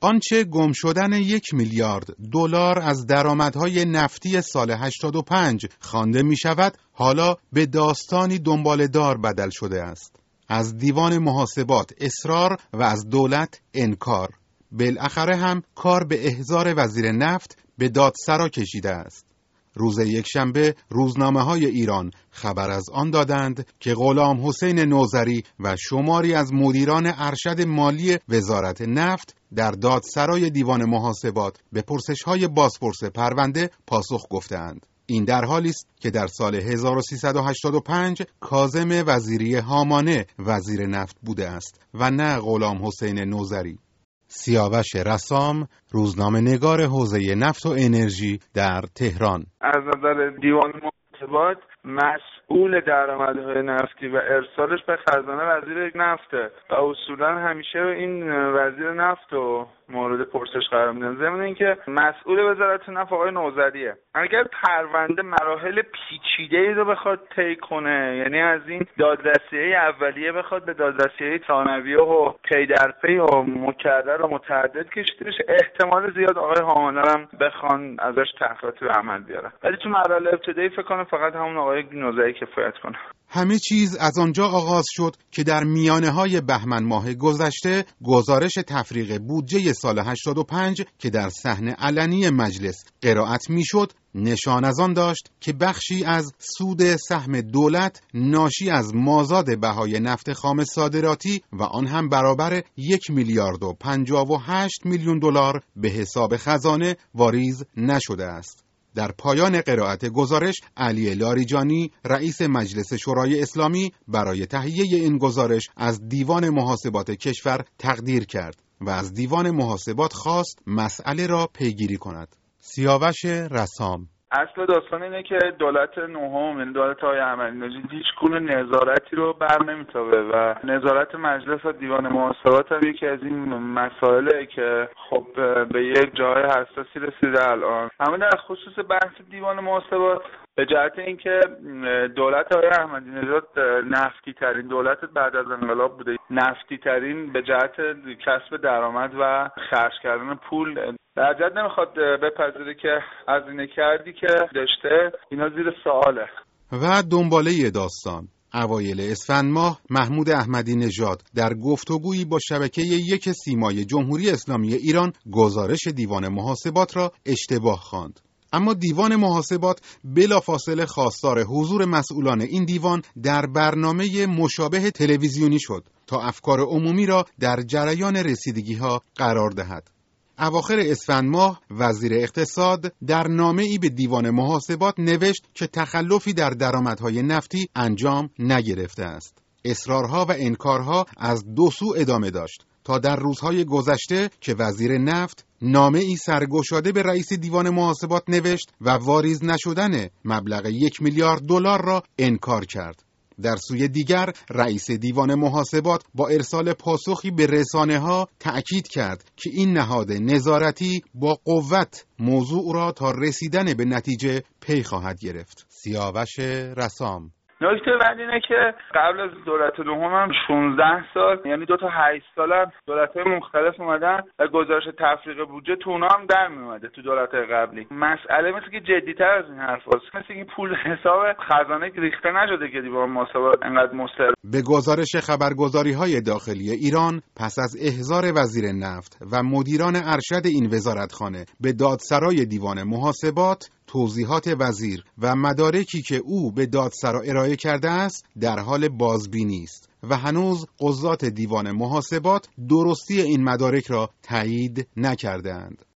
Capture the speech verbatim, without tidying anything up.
آنچه گم شدن یک میلیارد دلار از درآمدهای نفتی سال هشتاد و پنج خوانده می شود، حالا به داستانی دنباله‌دار بدل شده است. از دیوان محاسبات اصرار و از دولت انکار. بالاخره هم کار به احضار وزیر نفت به دادسرا کشیده است. روز یکشنبه روزنامه‌های ایران خبر از آن دادند که غلام حسین نوذری و شماری از مدیران ارشد مالی وزارت نفت در دادسرای دیوان محاسبات به پرسش‌های بازپرس پرونده پاسخ گفتند. این در حالی است که در سال هزار و سیصد و هشتاد و پنج کاظم وزیری هامانه وزیر نفت بوده است و نه غلام حسین نوذری. سیاوش رسام، روزنامه نگار حوزه نفت و انرژی در تهران. از نظر دیوان محاسبات مسئول درآمدهای نفتی و ارسالش به خزانه وزیر نفته و اصولا همیشه این وزیر نفت رو مورد پرسش قرار میدن. ضمن اینکه مسئول وزارت نفت آقای نوذریه. اگر پرونده مراحل پیچیده‌ای رو بخواد طی کنه، یعنی از این دادرسی‌های اولیه بخواد به دادرسی‌های ثانویه و پی در پی و مکرر و متعدد کشیده بشه، احتمال زیاد آقای هامانه هم بخوان ازش تحقیقاتی به عمل بیارن. ولی تو مراحل ابتدایی فکر کنم فقط همون آقای نوذری کفایت کنه. همه چیز از آنجا آغاز شد که در میانه‌های بهمن ماه گذشته گزارش تفریغ بودجه سال هشتاد و پنج که در صحن علنی مجلس قرائت میشد نشان از آن داشت که بخشی از سود سهم دولت ناشی از مازاد بهای نفت خام صادراتی و آن هم برابر یک میلیارد و پنجاه و هشت میلیون دلار به حساب خزانه واریز نشده است. در پایان قرائت گزارش علی لاریجانی رئیس مجلس شورای اسلامی برای تهیه این گزارش از دیوان محاسبات کشور تقدیر کرد و از دیوان محاسبات خواست مسئله را پیگیری کند. سیاوش رسام. اصل داستان اینه که دولت نهم، یعنی دولت آقای احمدی نژاد، هیچ گونه نظارتی رو بر نمیتابه و نظارت مجلس و دیوان محاسبات هم یکی از این مسائله که خب به یک جای حساسی رسیده الان. اما در خصوص بحث دیوان محاسبات به جهت اینکه دولت آقای احمدی نژاد نفتی ترین دولت بعد از انقلاب بوده، نفتی ترین به جهت کسب درآمد و خرج کردن پول، در جد نمیخواد بپذیره که هزینه کردی که داشته اینا زیر سواله. و دنباله داستان اوایل اسفند ماه محمود احمدی نژاد در گفتگویی با شبکه یک سیمای جمهوری اسلامی ایران گزارش دیوان محاسبات را اشتباه خواند. اما دیوان محاسبات بلافاصله خواستار حضور مسئولان این دیوان در برنامه مشابه تلویزیونی شد تا افکار عمومی را در جریان رسیدگی‌ها قرار دهد. اواخر اسفند ماه وزیر اقتصاد در نامه‌ای به دیوان محاسبات نوشت که تخلفی در درآمدهای نفتی انجام نگرفته است. اصرارها و انکارها از دو سو ادامه داشت تا در روزهای گذشته که وزیر نفت نامه‌ای سرگشاده به رئیس دیوان محاسبات نوشت و واریز نشدن مبلغ یک میلیارد دلار را انکار کرد. در سوی دیگر رئیس دیوان محاسبات با ارسال پاسخی به رسانه‌ها تأکید کرد که این نهاد نظارتی با قوت موضوع را تا رسیدن به نتیجه پی خواهد گرفت. سیاوش رسام. نکته بعد اینه که قبل از دولت نهم هم شانزده سال، یعنی دو تا هشت سال هم دولت‌های مختلف اومدن و گزارش تفریغ بودجه تو اونا هم در میومده تو دولت‌های قبلی. مسئله مثل که جدی‌تر از این حرفاست، مثل که پول حساب خزانه ریخته نشده که دیوان محاسبات انقدر مستر. به گزارش خبرگزاری‌های داخلی ایران پس از احضار وزیر نفت و مدیران ارشد این وزارتخانه به دادسرای دیوان محاسبات، توضیحات وزیر و مدارکی که او به دادسرا ارائه کرده است در حال بازبینی است و هنوز قضات دیوان محاسبات درستی این مدارک را تایید نکرده‌اند.